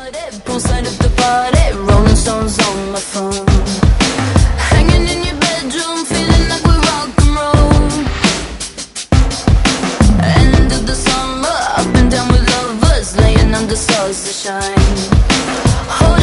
started, poolside at the party, Rolling Stones on my phone. Hanging in your bedroom, feeling like we rock and roll. End of the summer, up and down with lovers, laying under stars to shine.